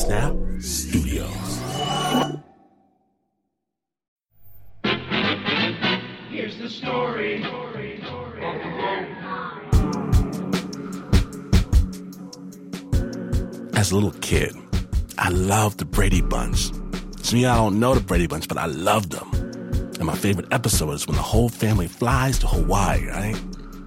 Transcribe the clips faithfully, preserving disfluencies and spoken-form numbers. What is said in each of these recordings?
Snap Studios. Here's the story. As a little kid, I loved the Brady Bunch. To me, I don't know the Brady Bunch, but I loved them. And my favorite episode is when the whole family flies to Hawaii, right?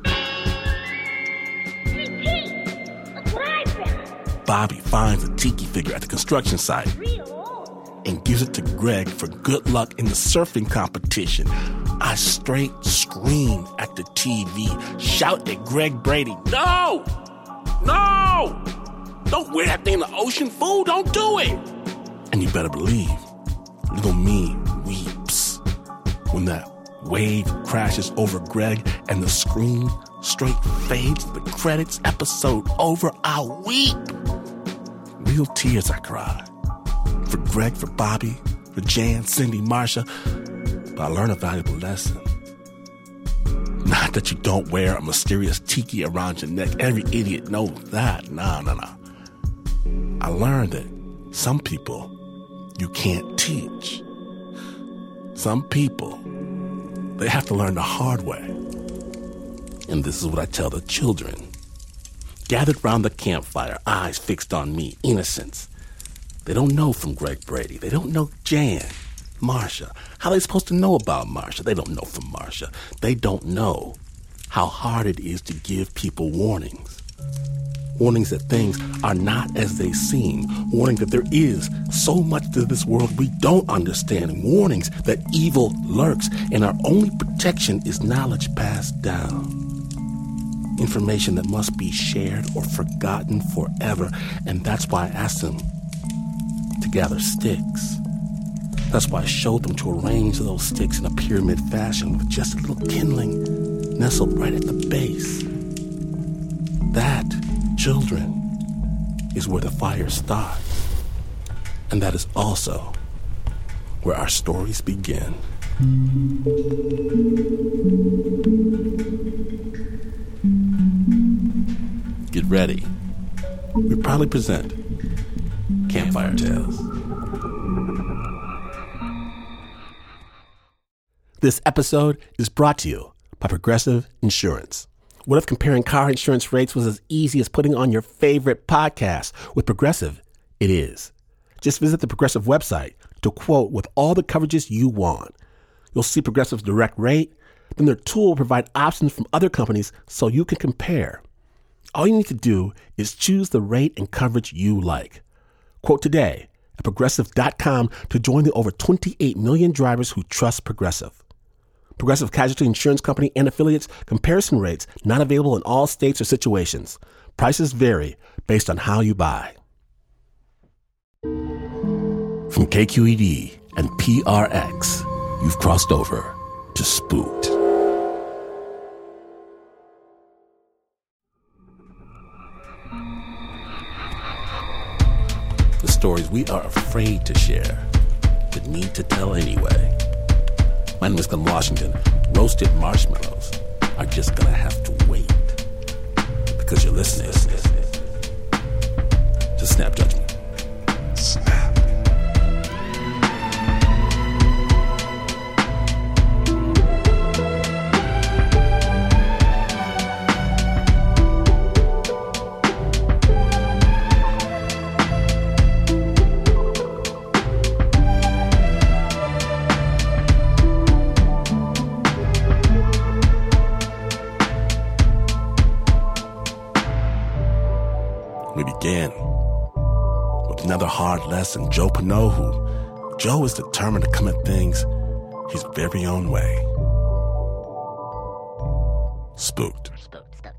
Hey, Pete! Look what I found! Bobby finds a tiki figure at the construction site and gives it to Greg for good luck in the surfing competition. I straight scream at the T V, shout at Greg Brady, "No! No! Don't wear that thing in the ocean, fool! Don't do it!" And you better believe, little me weeps when that wave crashes over Greg and the screen straight fades to the credits. Episode over, I weep. Real tears I cry. For Greg, for Bobby, for Jan, Cindy, Marsha. But I learned a valuable lesson. Not that you don't wear a mysterious tiki around your neck. Every idiot knows that. Nah, nah, nah. I learned that some people you can't teach. Some people, they have to learn the hard way. And this is what I tell the children. Gathered round the campfire, eyes fixed on me, innocence. They don't know from Greg Brady. They don't know Jan, Marsha. How are they supposed to know about Marsha? They don't know from Marsha. They don't know how hard it is to give people warnings. Warnings that things are not as they seem. Warning that there is so much to this world we don't understand. Warnings that evil lurks and our only protection is knowledge passed down. Information that must be shared or forgotten forever. And that's why I asked them to gather sticks. That's why I showed them to arrange those sticks in a pyramid fashion with just a little kindling nestled right at the base. That, children, is where the fire starts. And that is also where our stories begin. Get ready. We proudly present Campfire Tales. This episode is brought to you by Progressive Insurance. What if comparing car insurance rates was as easy as putting on your favorite podcast? With Progressive, it is. Just visit the Progressive website to quote with all the coverages you want. You'll see Progressive's direct rate, then their tool will provide options from other companies so you can compare. All you need to do is choose the rate and coverage you like. Quote today at Progressive dot com to join the over twenty-eight million drivers who trust Progressive. Progressive Casualty Insurance Company and affiliates. Comparison rates not available in all states or situations. Prices vary based on how you buy. From K Q E D and P R X, you've crossed over to Spooked. The stories we are afraid to share, but need to tell anyway. My name is Glenn Washington. Roasted marshmallows are just gonna have to wait. Because you're listening to Snap Judgment. Snap. We begin with another hard lesson. Joe Panohu. Joe is determined to come at things his very own way. Spooked. Spooked, spooked.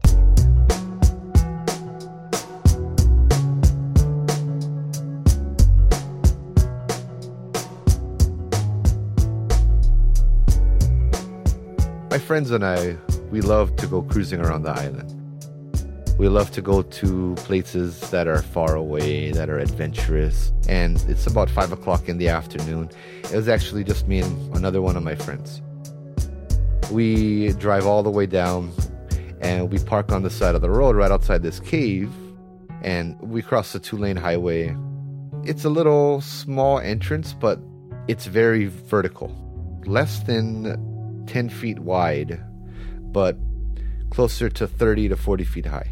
My friends and I, we love to go cruising around the island. We love to go to places that are far away, that are adventurous. And it's about five o'clock in the afternoon. It was actually just me and another one of my friends. We drive all the way down and we park on the side of the road right outside this cave. And we cross the two-lane highway It's a little small entrance, but it's very vertical. Less than ten feet wide, but closer to thirty to forty feet high.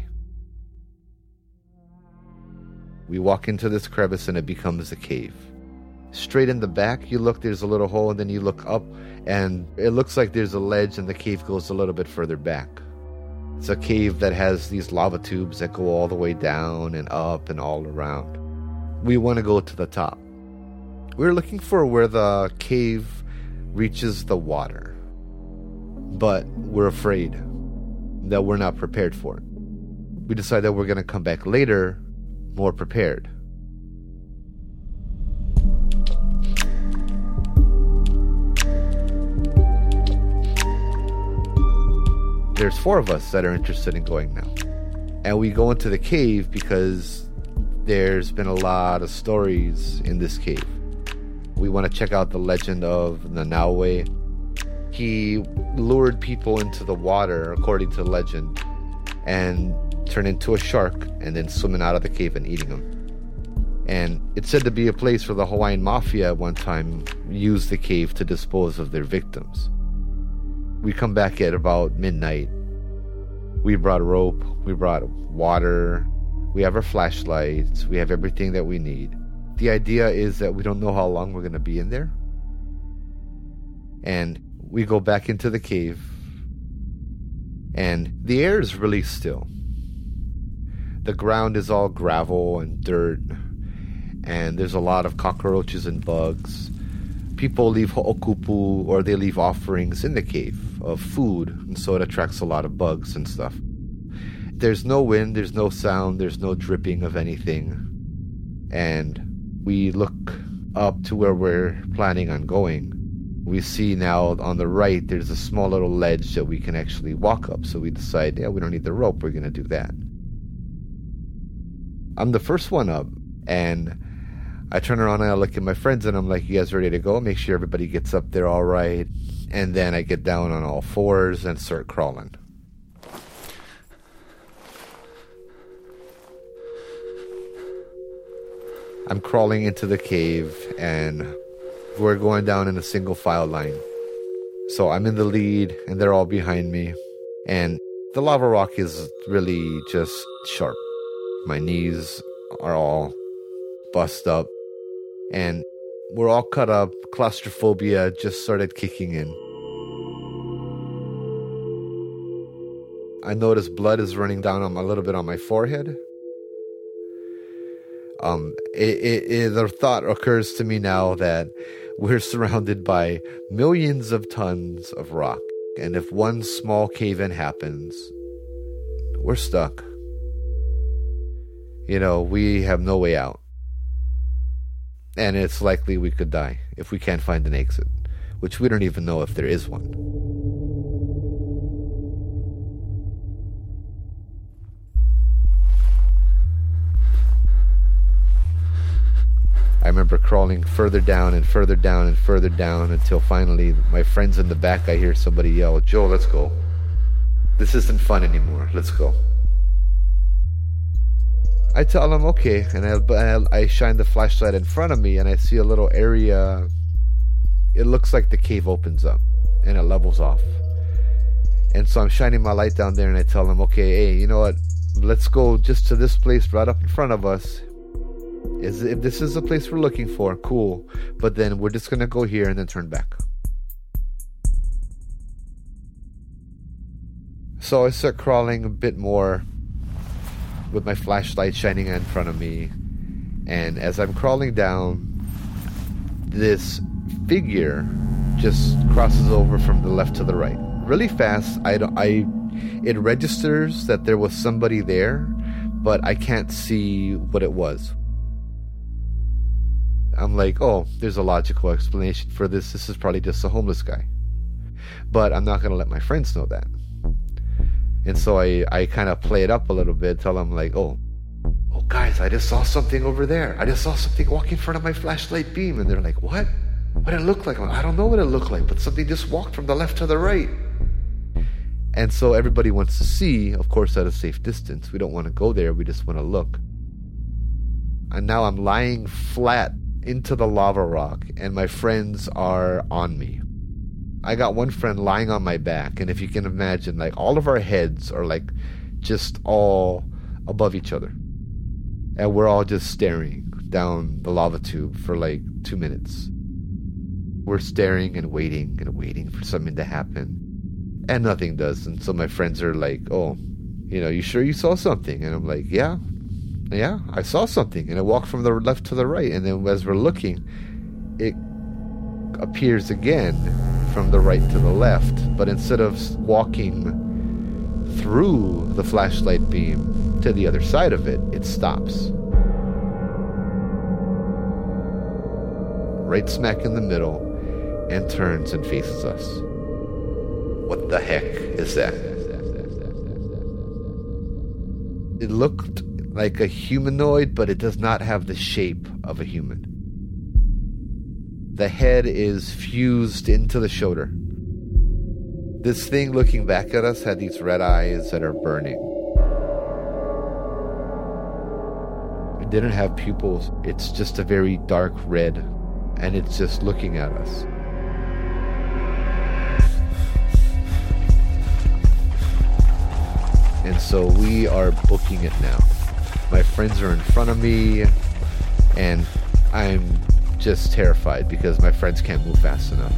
We walk into this crevice and it becomes a cave. Straight in the back, you look, there's a little hole, and then you look up and it looks like there's a ledge and the cave goes a little bit further back. It's a cave that has these lava tubes that go all the way down and up and all around. We want to go to the top. We're looking for where the cave reaches the water, but we're afraid that we're not prepared for it. We decide that we're going to come back later more prepared. There's four of us that are interested in going now. And we go into the cave because there's been a lot of stories in this cave. We want to check out the legend of Nanaue. He lured people into the water, according to legend, and turned into a shark and then swimming out of the cave and eating them. And it's said to be a place where the Hawaiian Mafia at one time used the cave to dispose of their victims. We come back at about midnight. We brought rope, we brought water, we have our flashlights, we have everything that we need. The idea is that we don't know how long we're going to be in there. And we go back into the cave, and the air is really still. The ground is all gravel and dirt, and there's a lot of cockroaches and bugs. People leave ho'okupu, or they leave offerings in the cave of food, and so it attracts a lot of bugs and stuff. There's no wind, there's no sound, there's no dripping of anything. And we look up to where we're planning on going. We see now on the right, there's a small little ledge that we can actually walk up. So we decide, yeah, we don't need the rope, we're going to do that. I'm the first one up, and I turn around and I look at my friends and I'm like, you guys ready to go? Make sure everybody gets up there all right. And then I get down on all fours and start crawling. I'm crawling into the cave and we're going down in a single file line. So I'm in the lead and they're all behind me. And the lava rock is really just sharp. My knees are all bust up. And we're all cut up. Claustrophobia just started kicking in. I notice blood is running down on a little bit on my forehead. Um, it, it, it, the thought occurs to me now that we're surrounded by millions of tons of rock. And if one small cave-in happens, we're stuck. You know, we have no way out. And it's likely we could die if we can't find an exit, which we don't even know if there is one. I remember crawling further down and further down and further down until finally my friends in the back, I hear somebody yell, "Joe, let's go. This isn't fun anymore. Let's go." I tell them, okay, and I, I shine the flashlight in front of me and I see a little area. It looks like the cave opens up and it levels off. And so I'm shining my light down there and I tell them, okay, hey, you know what? Let's go just to this place right up in front of us. Is if this is the place we're looking for, cool. But then we're just going to go here and then turn back. So I start crawling a bit more with my flashlight shining in front of me. And as I'm crawling down, this figure just crosses over from the left to the right. Really fast. I, don't, I, it registers that there was somebody there, but I can't see what it was. I'm like, oh, there's a logical explanation for this. This is probably just a homeless guy. But I'm not going to let my friends know that. And so I, I kind of play it up a little bit, tell them like, oh, oh, guys, I just saw something over there. I just saw something walk in front of my flashlight beam. And they're like, what? What did it look like? I don't know what it looked like, but something just walked from the left to the right. And so everybody wants to see, of course, at a safe distance. We don't want to go there. We just want to look. And now I'm lying flat into the lava rock, and my friends are on me. I got one friend lying on my back, and if you can imagine, like, all of our heads are like just all above each other. And we're all just staring down the lava tube for like two minutes. We're staring and waiting and waiting for something to happen. And nothing does. And so my friends are like, oh, you know, you sure you saw something? And I'm like, yeah, yeah, I saw something. And I walk from the left to the right. And then as we're looking, it appears again from the right to the left. But instead of walking through the flashlight beam to the other side of it, it stops. Right smack in the middle, and turns and faces us. What the heck is that? It looked like a humanoid, but it does not have the shape of a human. The head is fused into the shoulder. This thing looking back at us had these red eyes that are burning. It didn't have pupils. It's just a very dark red, and it's just looking at us. And so we are booking it now. My friends are in front of me, and I'm just terrified because my friends can't move fast enough.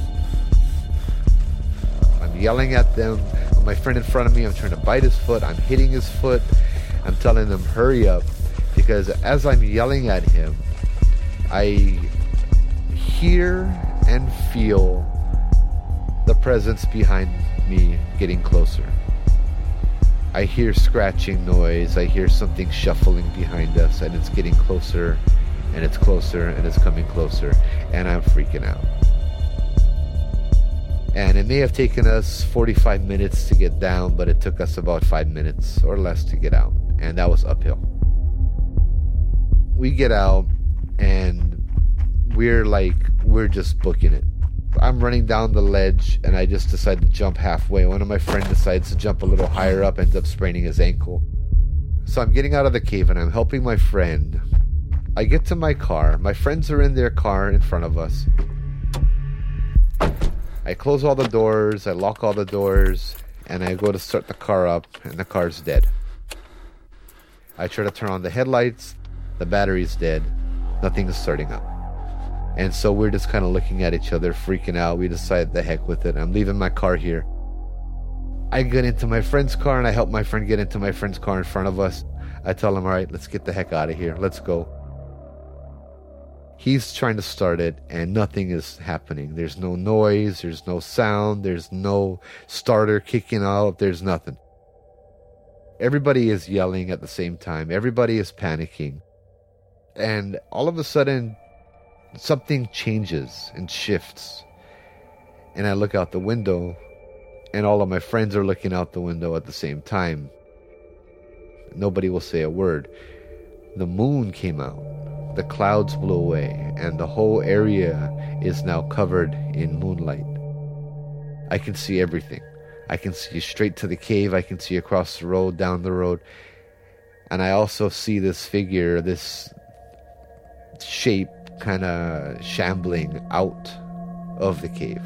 I'm yelling at them. My friend in front of me, I'm trying to bite his foot. I'm hitting his foot. I'm telling them, hurry up. Because as I'm yelling at him, I hear and feel the presence behind me getting closer. I hear scratching noise. I hear something shuffling behind us, and it's getting closer, and it's closer, and it's coming closer, and I'm freaking out. And it may have taken us forty-five minutes to get down, but it took us about five minutes or less to get out, and that was uphill. We get out, and we're like, we're just booking it. I'm running down the ledge, and I just decide to jump halfway. One of my friends decides to jump a little higher up, ends up spraining his ankle. So I'm getting out of the cave, and I'm helping my friend. I get to my car. My friends are in their car in front of us. I close all the doors, I lock all the doors, and I go to start the car up, and the car's dead. I try to turn on the headlights, the battery's dead, nothing is starting up. And so we're just kind of looking at each other, freaking out. We decide the heck with it. I'm leaving my car here. I get into my friend's car, and I help my friend get into my friend's car in front of us. I tell him, all right, let's get the heck out of here. Let's go. He's trying to start it, and nothing is happening. There's no noise. There's no sound. There's no starter kicking out. There's nothing. Everybody is yelling at the same time. Everybody is panicking. And all of a sudden, something changes and shifts. And I look out the window, and all of my friends are looking out the window at the same time. Nobody will say a word. The moon came out. The clouds blew away, and the whole area is now covered in moonlight. I can see everything. I can see straight to the cave. I can see across the road, down the road. And I also see this figure, this shape, kind of shambling out of the cave.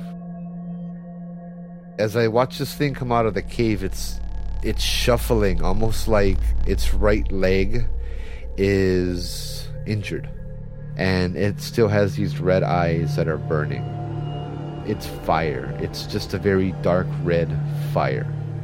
As I watch this thing come out of the cave, it's it's shuffling, almost like its right leg is injured, and it still has these red eyes that are burning. It's fire. It's just a very dark red fire.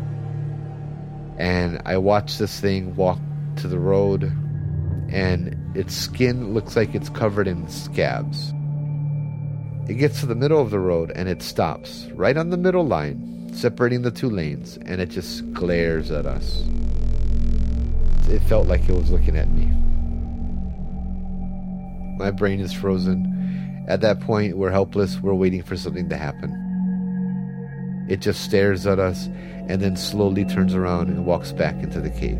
And I watch this thing walk to the road, and its skin looks like it's covered in scabs. It gets to the middle of the road, and it stops right on the middle line, separating the two lanes, and it just glares at us. It felt like it was looking at me. My brain is frozen. At that point, we're helpless. We're waiting for something to happen. It just stares at us, and then slowly turns around and walks back into the cave.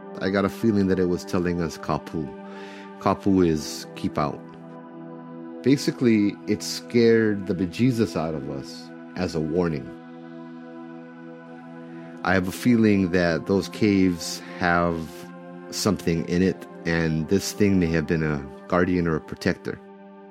I got a feeling that it was telling us kapu. Kapu is keep out. Basically, it scared the bejesus out of us as a warning. I have a feeling that those caves have something in it, and this thing may have been a guardian or a protector.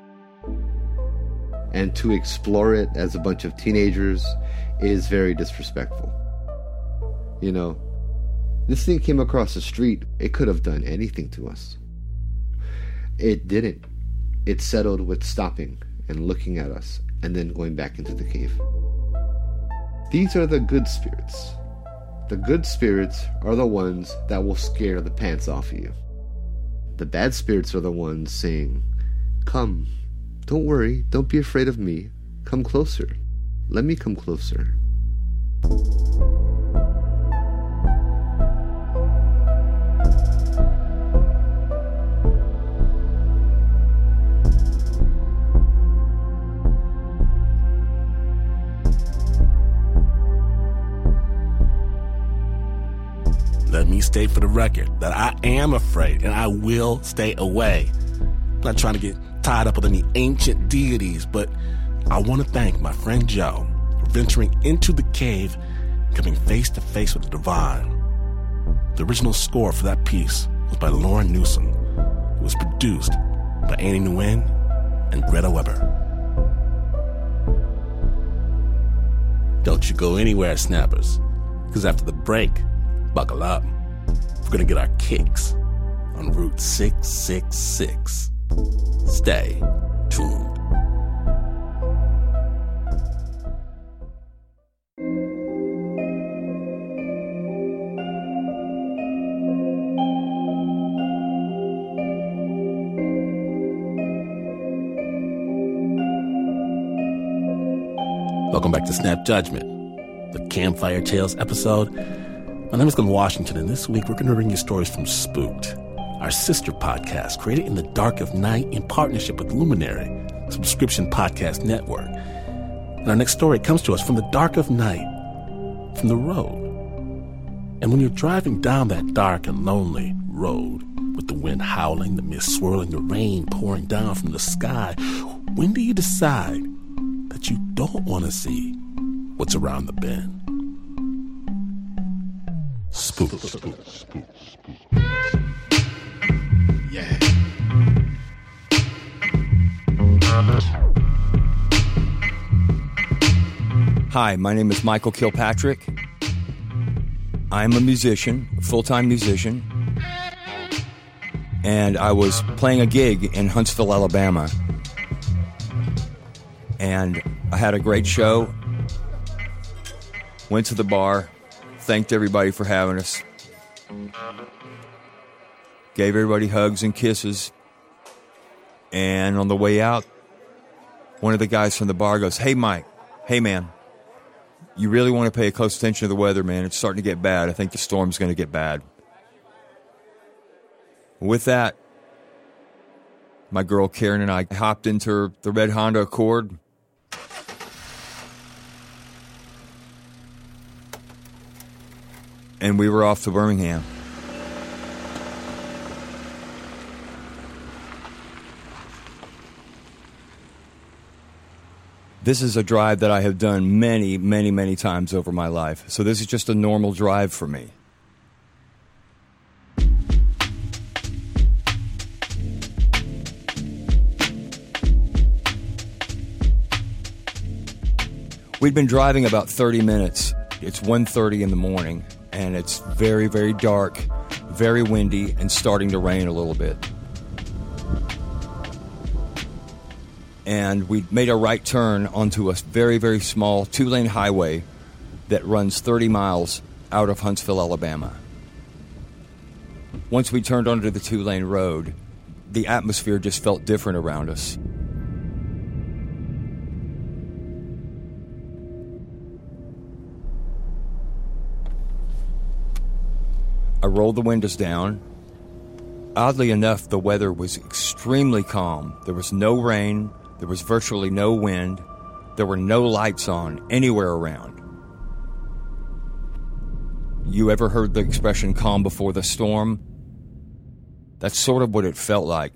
And to explore it as a bunch of teenagers is very disrespectful. You know, this thing came across the street. It could have done anything to us. It didn't. It settled with stopping and looking at us and then going back into the cave. These are the good spirits. The good spirits are the ones that will scare the pants off of you. The bad spirits are the ones saying, "Come, don't worry, don't be afraid of me. Come closer. Let me come closer." Let me state for the record that I am afraid and I will stay away. I'm not trying to get tied up with any ancient deities, but I want to thank my friend Joe for venturing into the cave and coming face to face with the divine. The original score for that piece was by Lauren Newsom. It was produced by Annie Nguyen and Greta Weber. Don't you go anywhere, Snappers, because after the break, buckle up. We're going to get our kicks on Route six six six. Stay tuned. Welcome back to Snap Judgment, the Campfire Tales episode. My name is Glenn Washington, and this week we're going to bring you stories from Spooked, our sister podcast created in the dark of night in partnership with Luminary, a subscription podcast network. And our next story comes to us from the dark of night, from the road. And when you're driving down that dark and lonely road, with the wind howling, the mist swirling, the rain pouring down from the sky, when do you decide that you don't want to see what's around the bend? Spook. Spook, spook, spook, spook. Yeah. Hi, my name is Michael Kilpatrick. I'm a musician, a full-time musician, and I was playing a gig in Huntsville, Alabama. And I had a great show, went to the bar, thanked everybody for having us, gave everybody hugs and kisses, and on the way out, one of the guys from the bar goes, "Hey, Mike, hey, man, you really want to pay close attention to the weather, man. It's starting to get bad. I think the storm's going to get bad." With that, my girl Karen and I hopped into the red Honda Accord, and we were off to Birmingham. This is a drive that I have done many, many, many times over my life. So this is just a normal drive for me. We'd been driving about thirty minutes. It's one thirty in the morning, and it's very, very dark, very windy, and starting to rain a little bit. And we made a right turn onto a very, very small two-lane highway that runs thirty miles out of Huntsville, Alabama. Once we turned onto the two-lane road, the atmosphere just felt different around us. I rolled the windows down. Oddly enough, the weather was extremely calm. There was no rain. There was virtually no wind. There were no lights on anywhere around. You ever heard the expression calm before the storm? That's sort of what it felt like.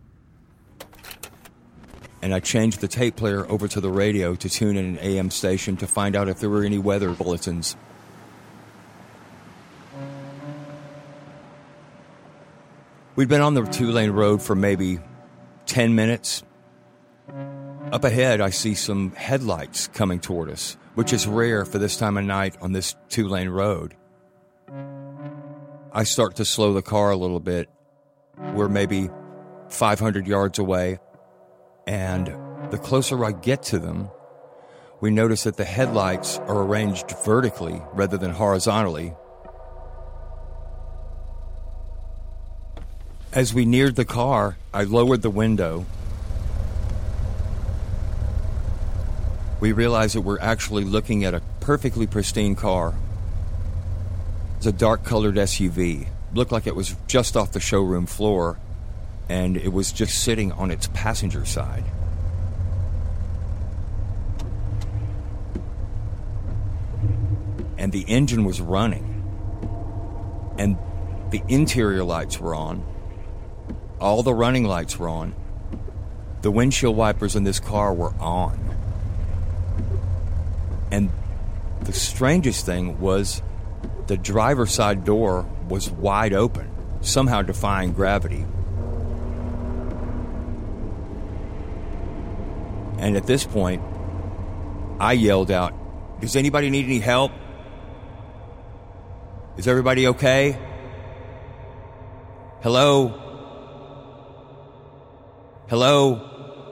And I changed the tape player over to the radio to tune in an A M station to find out if there were any weather bulletins. We'd been on the two-lane road for maybe ten minutes. Up ahead, I see some headlights coming toward us, which is rare for this time of night on this two-lane road. I start to slow the car a little bit. We're maybe five hundred yards away, and the closer I get to them, we notice that the headlights are arranged vertically rather than horizontally. As we neared the car, I lowered the window. We realized that we're actually looking at a perfectly pristine car. It's a dark-colored S U V. Looked like it was just off the showroom floor, and it was just sitting on its passenger side. And the engine was running. And the interior lights were on. All the running lights were on. The windshield wipers in this car were on. And the strangest thing was the driver's side door was wide open, somehow defying gravity. And at this point, I yelled out, "Does anybody need any help? Is everybody okay? Hello? Hello?"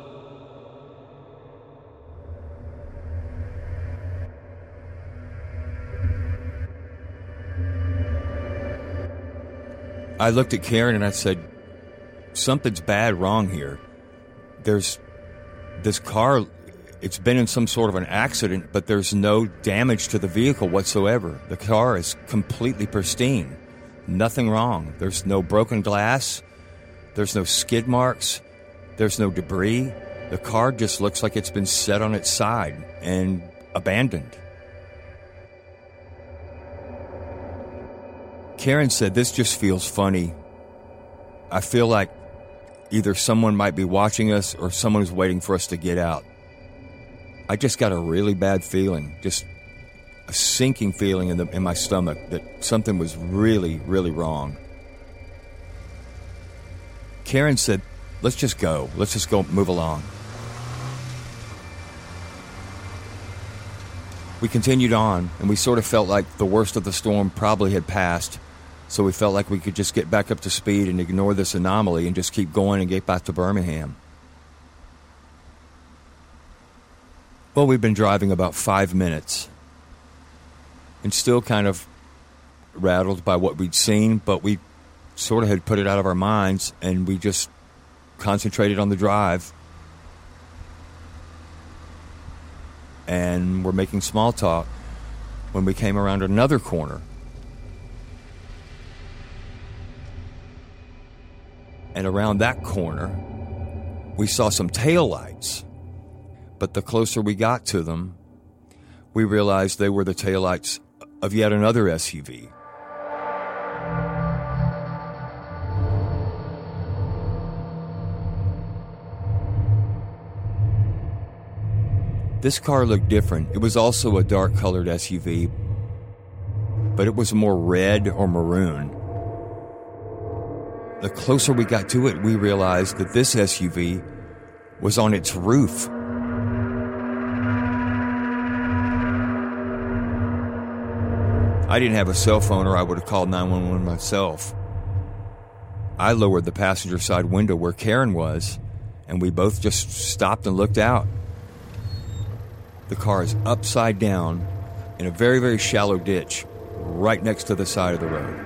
I looked at Karen and I said, "Something's bad wrong here. There's this car, it's been in some sort of an accident, but there's no damage to the vehicle whatsoever. The car is completely pristine. Nothing wrong. There's no broken glass. There's no skid marks. There's no debris. The car just looks like it's been set on its side and abandoned." Karen said, "This just feels funny. I feel like either someone might be watching us or someone is waiting for us to get out. I just got a really bad feeling, just a sinking feeling in, the, in my stomach that something was really, really wrong." Karen said, "Let's just go. Let's just go move along." We continued on, and we sort of felt like the worst of the storm probably had passed. So we felt like we could just get back up to speed and ignore this anomaly and just keep going and get back to Birmingham. Well, we've been driving about five minutes and still kind of rattled by what we'd seen, but we sort of had put it out of our minds and we just concentrated on the drive. And we're making small talk when we came around another corner. And around that corner, we saw some taillights. But the closer we got to them, we realized they were the taillights of yet another S U V. This car looked different. It was also a dark-colored S U V, but it was more red or maroon. The closer we got to it, we realized that this S U V was on its roof. I didn't have a cell phone or I would have called nine one one myself. I lowered the passenger side window where Karen was, and we both just stopped and looked out. The car is upside down in a very, very shallow ditch right next to the side of the road.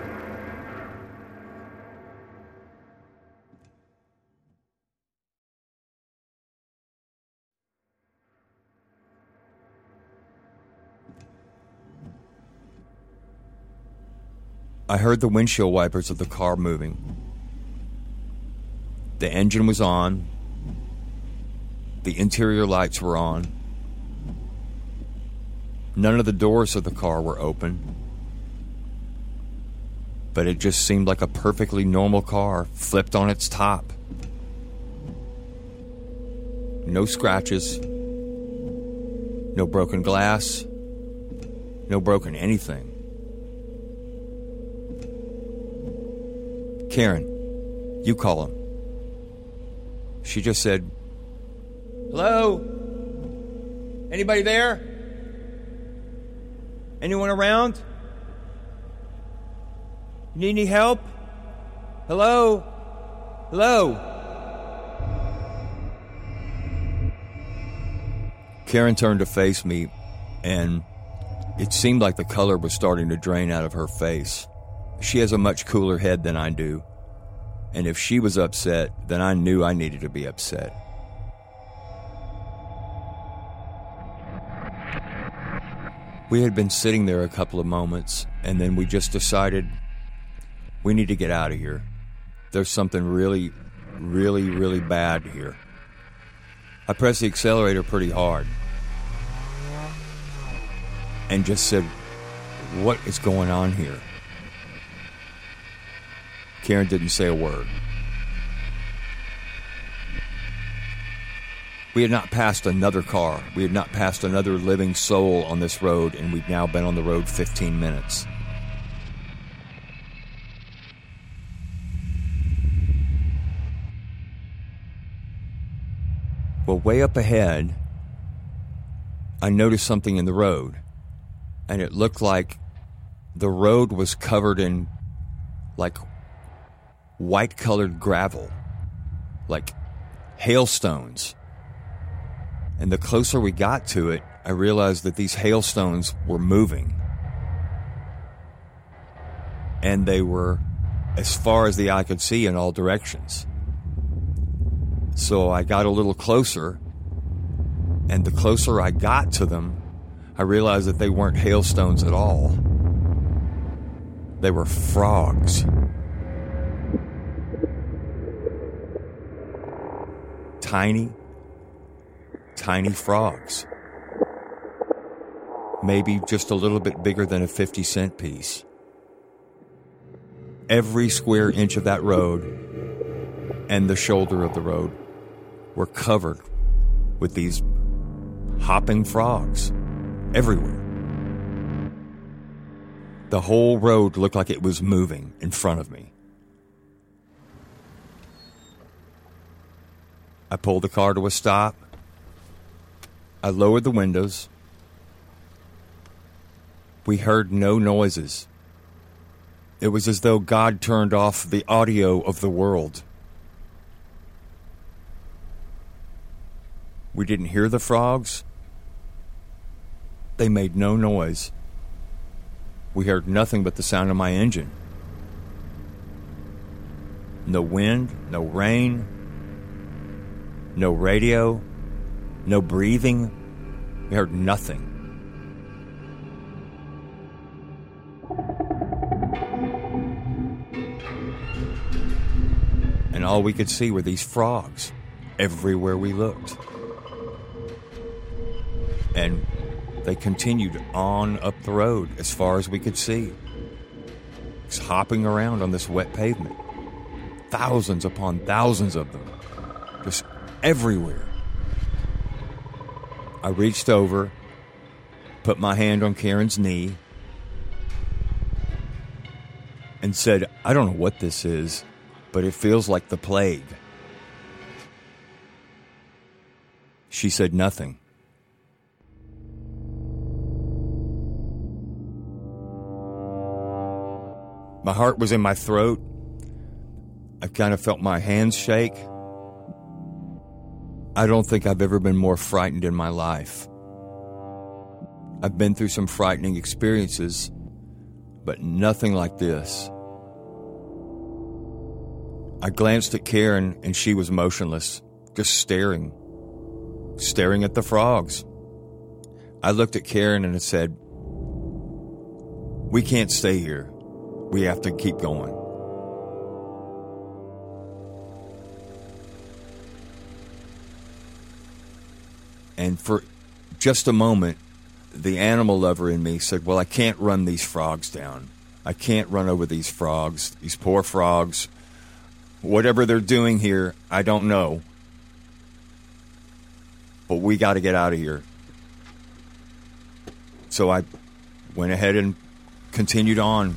I heard the windshield wipers of the car moving. The engine was on. The interior lights were on. None of the doors of the car were open. but it just seemed like a perfectly normal car flipped on its top. No scratches, no broken glass, no broken anything. Karen, you call him. She just said, "Hello? Anybody there? Anyone around? Need any help? Hello? Hello?" Karen turned to face me, and it seemed like the color was starting to drain out of her face. She has a much cooler head than I do, and if she was upset, then I knew I needed to be upset. We had been sitting there a couple of moments, and then we just decided we need to get out of here. There's something really, really, really bad here. I pressed the accelerator pretty hard and just said, "What is going on here?" Karen didn't say a word. We had not passed another car. We had not passed another living soul on this road, and we'd now been on the road fifteen minutes. Well, way up ahead, I noticed something in the road, and it looked like the road was covered in, like, white-colored gravel, like hailstones. And the closer we got to it, I realized that these hailstones were moving. And they were as far as the eye could see in all directions. So I got a little closer, and the closer I got to them, I realized that they weren't hailstones at all. They were frogs. Tiny, tiny frogs. Maybe just a little bit bigger than a fifty cent piece. Every square inch of that road and the shoulder of the road were covered with these hopping frogs everywhere. The whole road looked like it was moving in front of me. I pulled the car to a stop. I lowered the windows. We heard no noises. It was as though God turned off the audio of the world. We didn't hear the frogs. They made no noise. We heard nothing but the sound of my engine. No wind, no rain, no radio, no breathing. We heard nothing. And all we could see were these frogs everywhere we looked. And they continued on up the road as far as we could see, just hopping around on this wet pavement. Thousands upon thousands of them, just everywhere. I reached over, put my hand on Karen's knee, and said, "I don't know what this is, but it feels like the plague." She said nothing. My heart was in my throat. I kind of felt my hands shake. I don't think I've ever been more frightened in my life. I've been through some frightening experiences, but nothing like this. I glanced at Karen, and she was motionless, just staring, staring at the frogs. I looked at Karen and I said, "We can't stay here. We have to keep going." And for just a moment, the animal lover in me said, "Well, I can't run these frogs down. I can't run over these frogs, these poor frogs. Whatever they're doing here, I don't know. But we got to get out of here. So I went ahead and continued on.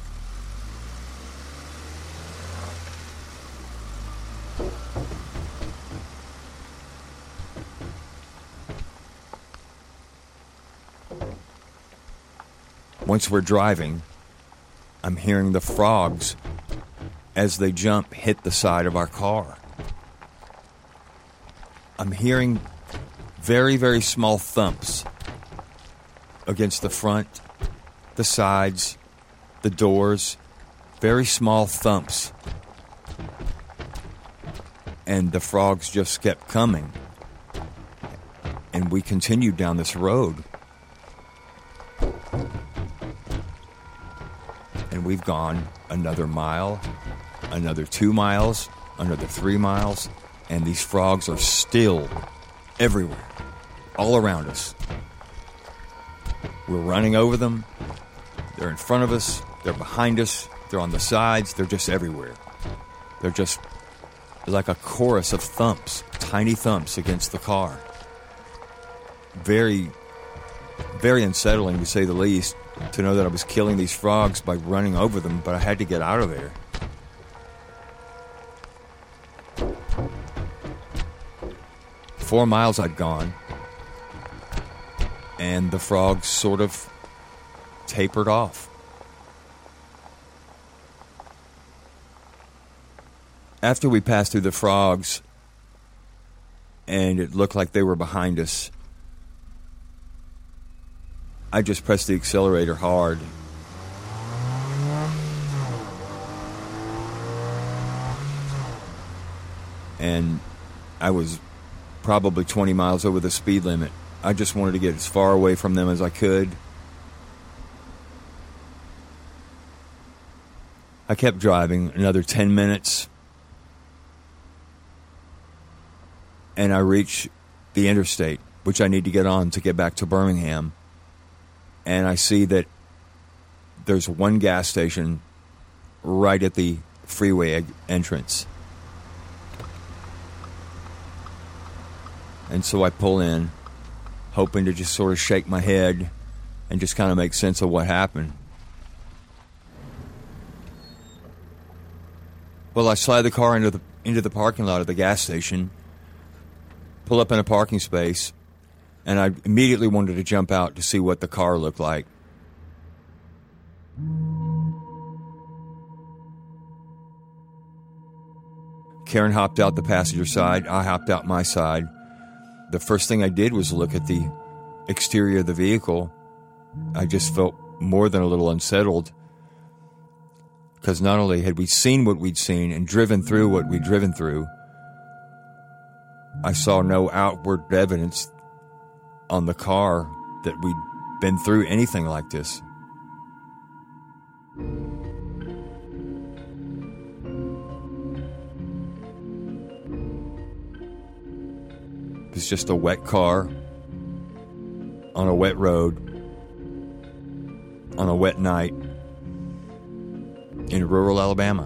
Once we're driving, I'm hearing the frogs, as they jump, hit the side of our car. I'm hearing very, very small thumps against the front, the sides, the doors. Very small thumps. And the frogs just kept coming. And we continued down this road. And we've gone another mile, another two miles, another three miles, and these frogs are still everywhere, all around us. We're running over them. They're in front of us. They're behind us. They're on the sides. They're just everywhere. They're just like a chorus of thumps, tiny thumps against the car. Very, very unsettling, to say the least, to know that I was killing these frogs by running over them, but I had to get out of there. Four miles I'd gone, and the frogs sort of tapered off. After we passed through the frogs, and it looked like they were behind us, I just pressed the accelerator hard. And I was probably twenty miles over the speed limit. I just wanted to get as far away from them as I could. I kept driving another ten minutes. And I reached the interstate, which I need to get on to get back to Birmingham. And I see that there's one gas station right at the freeway entrance. And so I pull in, hoping to just sort of shake my head and just kind of make sense of what happened. Well, I slide the car into the into the parking lot of the gas station, pull up in a parking space, and I immediately wanted to jump out to see what the car looked like. Karen hopped out the passenger side. I hopped out my side. The first thing I did was look at the exterior of the vehicle. I just felt more than a little unsettled, because not only had we seen what we'd seen and driven through what we'd driven through, I saw no outward evidence on the car that we'd been through anything like this. It was just a wet car on a wet road on a wet night in rural Alabama.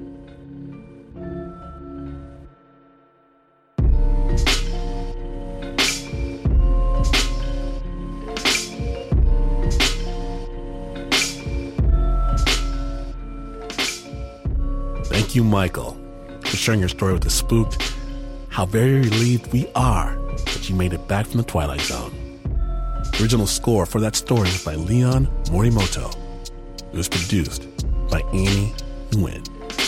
Thank you, Michael, for sharing your story with the Spooked. How very relieved we are that you made it back from the Twilight Zone. The original score for that story was by Leon Morimoto. It was produced by Annie Nguyen.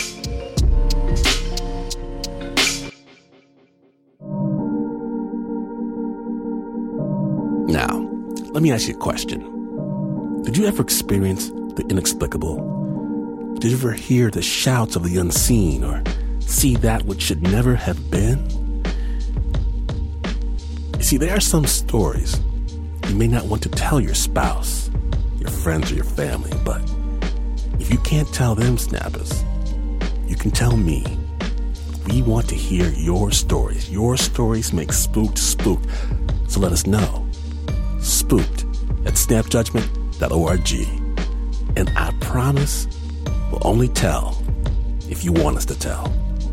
Now, let me ask you a question. Did you ever experience the inexplicable? Did you ever hear the shouts of the unseen or see that which should never have been? You see, there are some stories you may not want to tell your spouse, your friends, or your family, but if you can't tell them, Snappers, you can tell me. We want to hear your stories. Your stories make Spooked spooked. So let us know. Spooked at snap judgment dot org. And I promise we'll only tell if you want us to tell.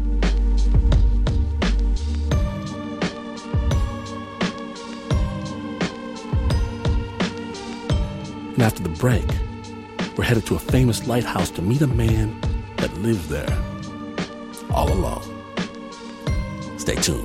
And after the break, we're headed to a famous lighthouse to meet a man that lived there all alone. Stay tuned.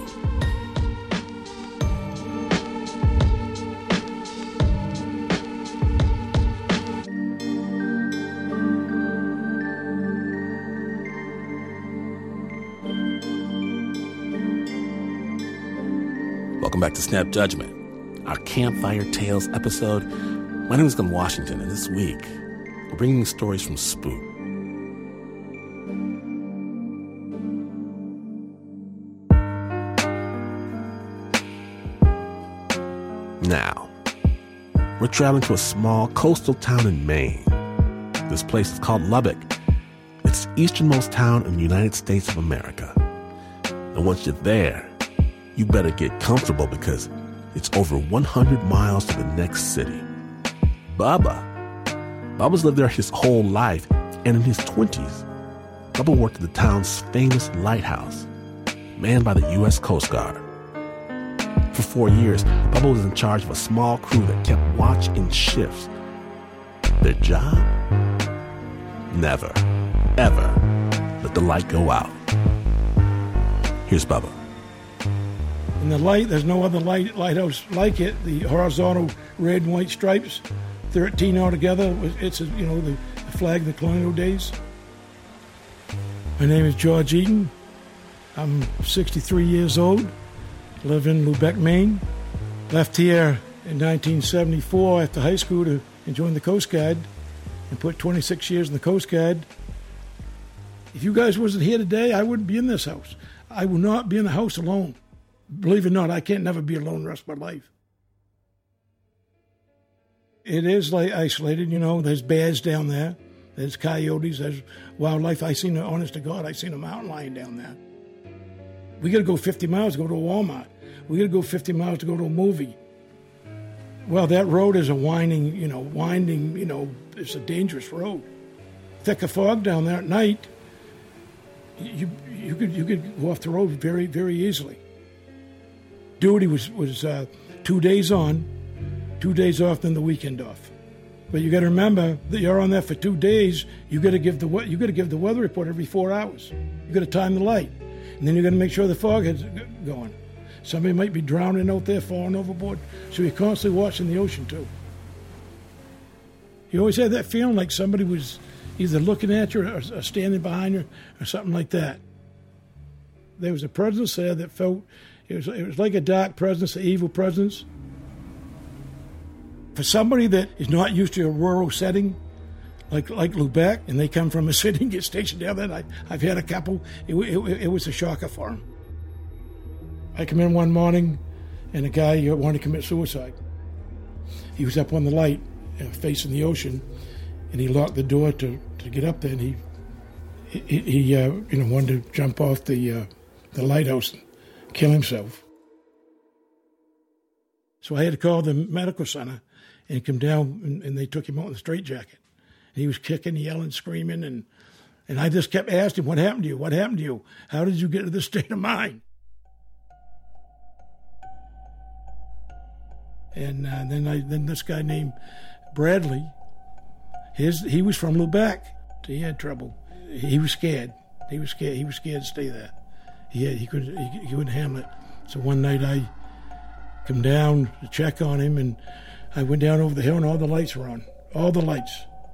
Welcome back to Snap Judgment, our Campfire Tales episode. My name is Glenn Washington, and this week, we're bringing you stories from Spook. Now, we're traveling to a small coastal town in Maine. This place is called Lubbock. It's the easternmost town in the United States of America. And once you're there, you better get comfortable because it's over one hundred miles to the next city. Bubba. Bubba's lived there his whole life, and in his twenties, Bubba worked at the town's famous lighthouse, manned by the U S Coast Guard. For four years, Bubba was in charge of a small crew that kept watch in shifts. Their job? Never, ever let the light go out. Here's Bubba. And the light, there's no other light lighthouse like it. The horizontal red and white stripes, thirteen altogether. It's, a, you know, the, the flag of the colonial days. My name is George Eaton. I'm sixty-three years old. Live in Lubec, Maine. Left here in nineteen seventy-four after high school to join the Coast Guard and put twenty-six years in the Coast Guard. If you guys wasn't here today, I wouldn't be in this house. I will not be in the house alone. Believe it or not, I can't never be alone the rest of my life. It is like isolated, you know. There's bears down there. There's coyotes. There's wildlife. I seen, honest to God, I seen a mountain lion down there. We got to go fifty miles to go to a Walmart. We got to go fifty miles to go to a movie. Well, that road is a winding, you know, winding, you know, it's a dangerous road. Thick of fog down there at night. You you could you could go off the road very very easily. Duty was was uh, two days on, two days off, then the weekend off. But you got to remember that you're on there for two days. You got to give the you got to give the weather report every four hours. You got to time the light, and then you got to make sure the fog is going. Somebody might be drowning out there, falling overboard. So you're constantly watching the ocean too. You always had that feeling like somebody was either looking at you or, or standing behind you or something like that. There was a presence there that felt. It was, it was like a dark presence, an evil presence. For somebody that is not used to a rural setting, like like Lubec, and they come from a city and get stationed down there, I, I've had a couple, it, it, it was a shocker for them. I come in one morning, and a guy wanted to commit suicide. He was up on the light, uh, facing the ocean, and he locked the door to, to get up there, and he, he, he uh, you know, wanted to jump off the uh, the lighthouse and kill himself. So I had to call the medical center and come down, and, and they took him out in the straitjacket. And he was kicking, yelling, screaming, and and I just kept asking, what happened to you? What happened to you? How did you get to this state of mind? And uh, then I then this guy named Bradley, his he was from Lubec. He had trouble. He was scared. He was scared. He was scared to stay there. He had, he could he, he couldn't handle it. So one night I come down to check on him, and I went down over the hill, and all the lights were on. All the lights.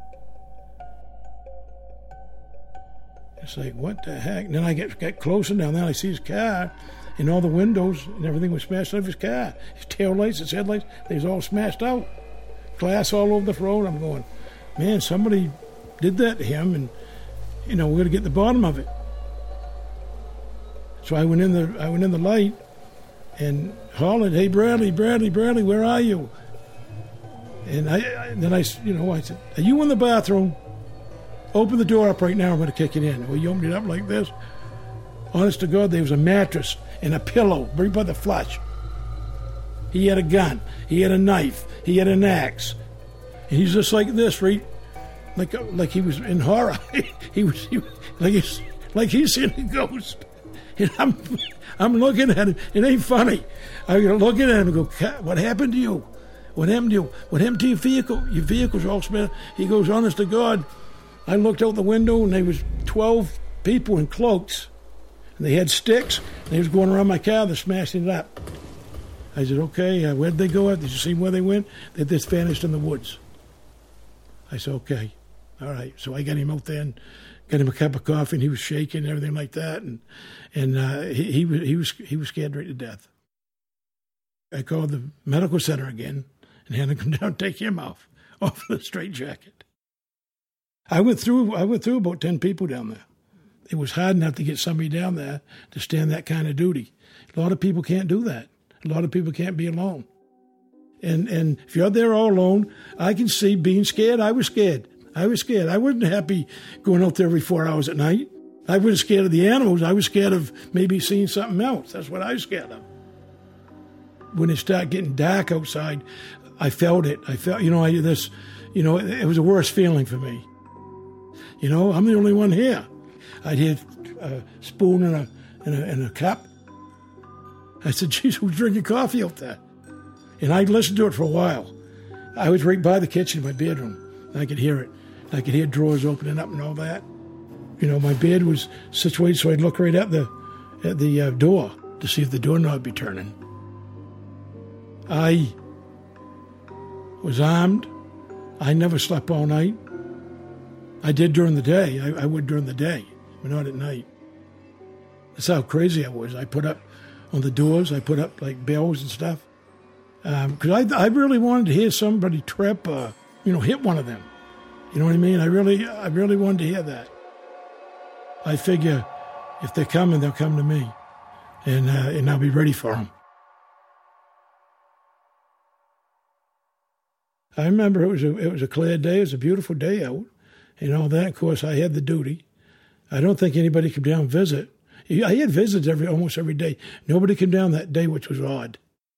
It's like, what the heck? And then I get get closer down there. I see his car, and all the windows and everything was smashed out of his car. His tail lights, his headlights, they was all smashed out. Glass all over the road. I'm going, man, somebody did that to him, and you know, we're gonna get to the bottom of it. So I went in the I went in the light and hollered, "Hey, Bradley, Bradley, Bradley, where are you?" And I, I then I, you know, I said, "Are you in the bathroom? Open the door up right now. I'm going to kick it in." Well, he opened it up like this. Honest to God, there was a mattress and a pillow right by the flush. He had a gun. He had a knife. He had an axe. And he's just like this, right, like like he was in horror. he was he, like he's like he's seeing a ghost. And I'm I'm looking at him. It ain't funny. I'm looking at him and go, "What happened to you? What happened to you? What happened to your vehicle? Your vehicle's all smashed." He goes, "Honest to God, I looked out the window and there was twelve people in cloaks, and they had sticks. And they was going around my car. They're smashing it up." I said, "Okay, uh, where'd they go at? Did you see where they went? They just vanished in the woods." I said, "Okay, all right." So I got him out there and got him a cup of coffee, and he was shaking and everything like that, and and uh, he, he was he was he was scared right to death. I called the medical center again and had him come down and take him off off the straitjacket. I went through I went through about ten people down there. It was hard enough to get somebody down there to stand that kind of duty. A lot of people can't do that. A lot of people can't be alone. And and if you're there all alone, I can see being scared. I was scared. I was scared. I wasn't happy going out there every four hours at night. I wasn't scared of the animals. I was scared of maybe seeing something else. That's what I was scared of. When it started getting dark outside, I felt it. I felt, you know, I this, you know, it, it was a worse feeling for me. You know, I'm the only one here. I'd hear a spoon in a in a, in a cup. I said, "Geez, who's drinking coffee out there?" And I listened to it for a while. I was right by the kitchen in my bedroom. And I could hear it. I could hear drawers opening up and all that. You know, my bed was situated so I'd look right at the at the uh, door to see if the doorknob would be turning. I was armed. I never slept all night. I did during the day. I, I would during the day, but not at night. That's how crazy I was. I put up on the doors. I put up like bells and stuff. Because um, I, I really wanted to hear somebody trip, uh, you know, hit one of them. You know what I mean? I really, I really wanted to hear that. I figure if they're coming, they'll come to me, and uh, and I'll be ready for them. I remember it was a it was a clear day. It was a beautiful day out, and all that. Of course, I had the duty. I don't think anybody came down and visit. I had visits every almost every day. Nobody came down that day, which was odd.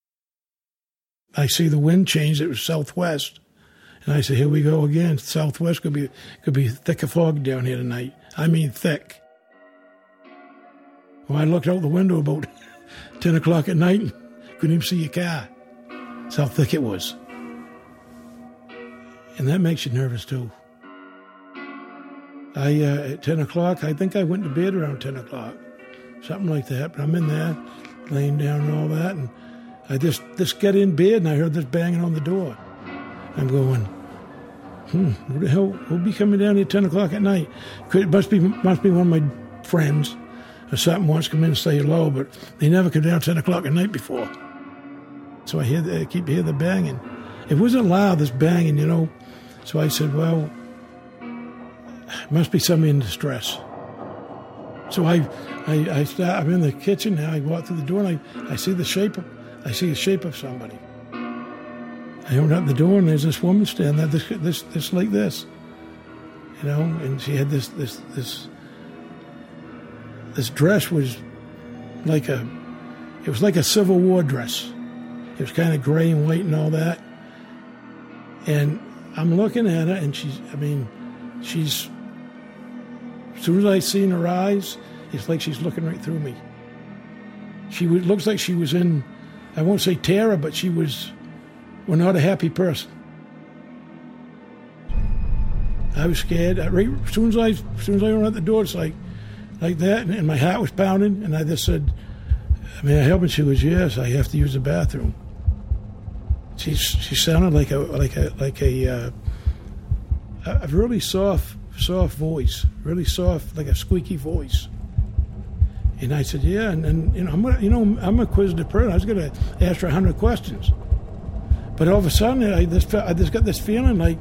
I see the wind change. It was southwest. And I said, "Here we go again. Southwest could be could be thick of fog down here tonight. I mean thick." Well, I looked out the window about ten o'clock at night and couldn't even see your car. That's how thick it was. And that makes you nervous, too. I uh, at ten o'clock, I think I went to bed around ten o'clock. Something like that. But I'm in there, laying down and all that. And I just, just get in bed, and I heard this banging on the door. I'm going, hmm, who the hell will be coming down here at ten o'clock at night? Could, it must be must be one of my friends or something wants to come in and say hello, but they never come down at ten o'clock at night before. So I hear the, I keep hearing the banging. It wasn't loud, this banging, you know. So I said, well, it must be somebody in distress. So I, I, I start, I'm in the kitchen now. I walk through the door, and I, I see the shape of, I see the shape of somebody. I opened up the door, and there's this woman standing there, this, this, this like this, you know, and she had this, this, this, this dress was like a, it was like a Civil War dress. It was kind of gray and white and all that. And I'm looking at her, and she's, I mean, she's, as soon as I seen her eyes, it's like she's looking right through me. She was, looks like she was in, I won't say terror, but she was, well, not a happy person. I was scared. I, right, as soon as I, as soon as I went out the door, it's like, like that, and, and my heart was pounding, and I just said, "May I help?" And she was, "Yes, I have to use the bathroom." She she sounded like a like a like a uh, a really soft soft voice, really soft, like a squeaky voice. And I said, "Yeah," and, and you know, I'm gonna, you know, I'm a inquisitive person. I was going to ask her a hundred questions, but all of a sudden, I just I just got this feeling like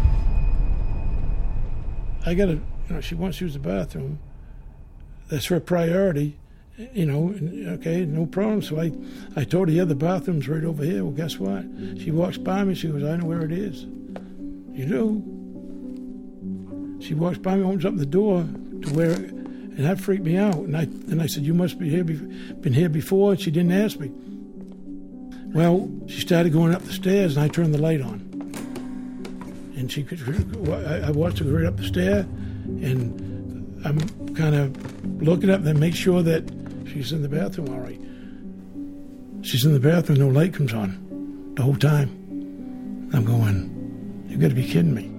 I got to, you know, she wants to use the bathroom. That's her priority. You know, okay, no problem. So I, I told her, yeah, the bathroom's right over here. Well, guess what? She walks by me. She goes, "I know where it is." You do? She walks by me, opens up the door to where, and that freaked me out. And I, and I said, "You must be here, been here before." And she didn't ask me. Well, she started going up the stairs, and I turned the light on. and she could. I, I watched her right up the stair, and I'm kind of looking up and make sure that she's in the bathroom all right. She's in the bathroom, no light comes on the whole time. I'm going, you've got to be kidding me.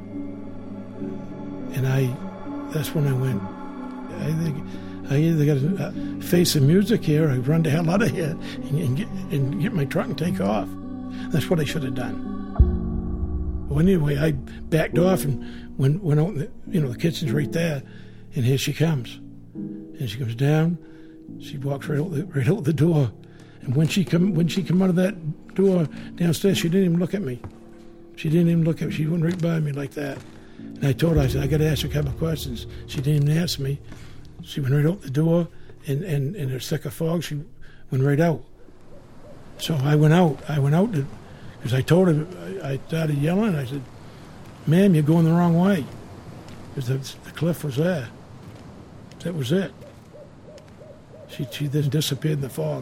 And I, that's when I went, I think I either got to face the music here or I run the hell out of here and, and, get, and get my truck and take off. That's what I should have done. Well, anyway, I backed off and went, went out, the, you know, the kitchen's right there, and here she comes. And she comes down, she walks right out the, right out the door. And when she come when she come out of that door downstairs, she didn't even look at me. She didn't even look at me. She went right by me like that. And I told her, I said, I got to ask her a couple of questions. She didn't even answer me. She went right out the door, and, and, and in a thick of fog, she went right out. So I went out. I went out because I told her, I, I started yelling. I said, ma'am, you're going the wrong way. Because the, the cliff was there. That was it. She, she then disappeared in the fog.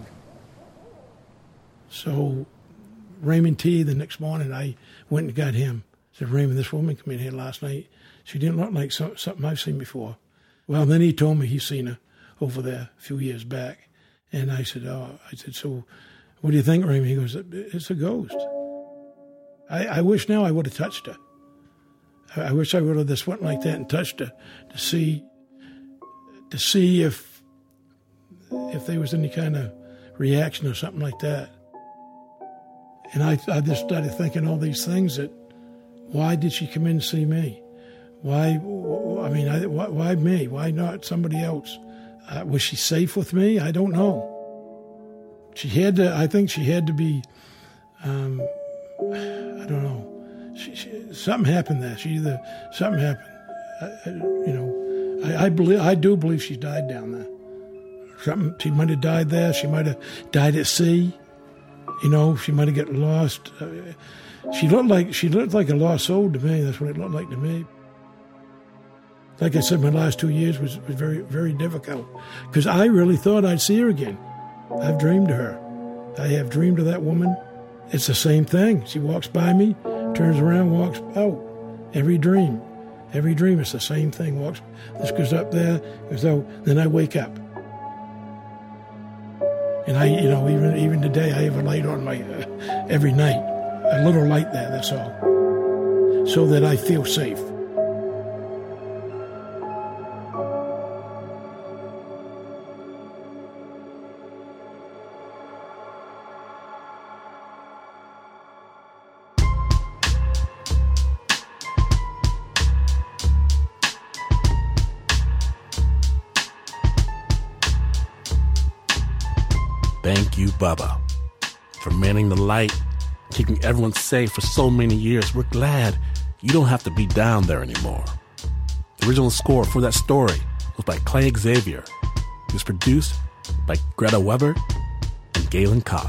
So Raymond T., the next morning, I went and got him. I said, Raymond, this woman came in here last night. She didn't look like some, something I've seen before. Well, then he told me he's seen her over there a few years back. And I said, oh, I said, so what do you think, Raymond? He goes, it's a ghost. I, I wish now I would have touched her. I, I wish I would have just went like that and touched her to see, to see if, if there was any kind of reaction or something like that. And I, I just started thinking all these things that, why did she come in and see me? Why, I mean, I, why, why me? Why not somebody else? Uh, was she safe with me? I don't know. She had to, I think she had to be, um, I don't know. She, she, something happened there. She either, something happened. I, I, you know, I, I believe, I do believe she died down there. Something, she might have died there. She might have died at sea. You know, she might have got lost. Uh, she looked like she looked like a lost soul to me. That's what it looked like to me. Like I said, my last two years was, was very, very difficult because I really thought I'd see her again. I've dreamed of her. I have dreamed of that woman. It's the same thing. She walks by me, turns around, walks out. Every dream, every dream, it's the same thing. Walks, this goes up there, goes out. Then I wake up. And I, you know, even even today, I have a light on my, uh, every night. A little light there, that's all. So that I feel safe. Thank you, Bubba, for manning the light, keeping everyone safe for so many years. We're glad you don't have to be down there anymore. The original score for that story was by Clay Xavier. It was produced by Greta Weber and Galen Koch.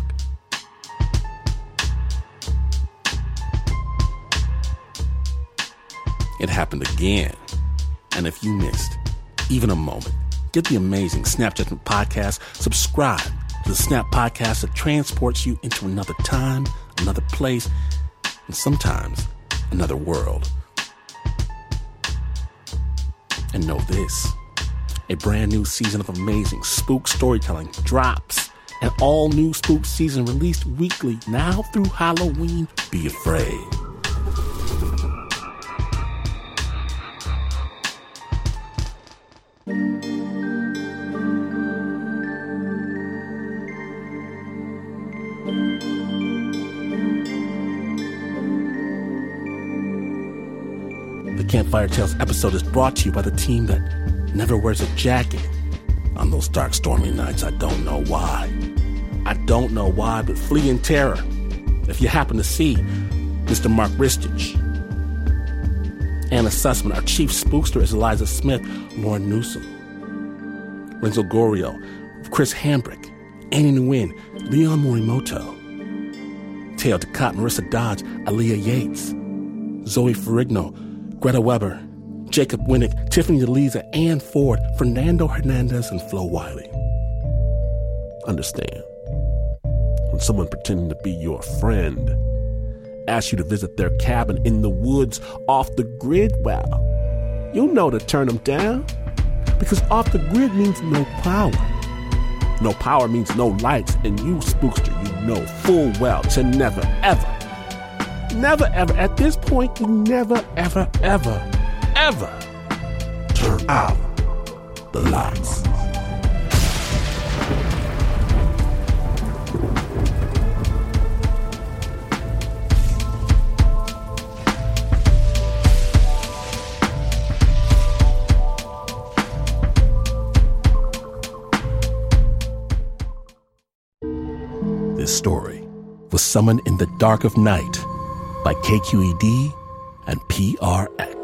It happened again. And if you missed even a moment, get the amazing Snap Judgment Podcast. Subscribe to the Snap Podcast that transports you into another time, another place, and sometimes another world. And know this, a brand new season of amazing spook storytelling drops. An all new spook season released weekly now through Halloween. Be afraid. Campfire Tales episode is brought to you by the team that never wears a jacket on those dark, stormy nights. I don't know why. I don't know why, but flee in terror if you happen to see Mister Mark Ristich. Anna Sussman, our chief spookster is Eliza Smith, Lauren Newsom, Renzo Gorio, Chris Hambrick, Annie Nguyen, Leon Morimoto, Teo Ducat, Marissa Dodge, Aaliyah Yates, Zoe Ferrigno, Greta Weber, Jacob Winnick, Tiffany DeLiza, Ann Ford, Fernando Hernandez, and Flo Wiley. Understand, when someone pretending to be your friend ask you to visit their cabin in the woods off the grid, well, you'll know to turn them down. Because off the grid means no power. No power means no lights, and you, spookster, you know full well to never, ever, never, ever, at this point, you never, ever, ever, ever turn out the lights. This story was Summoned in the Dark of Night by K Q E D and P R X.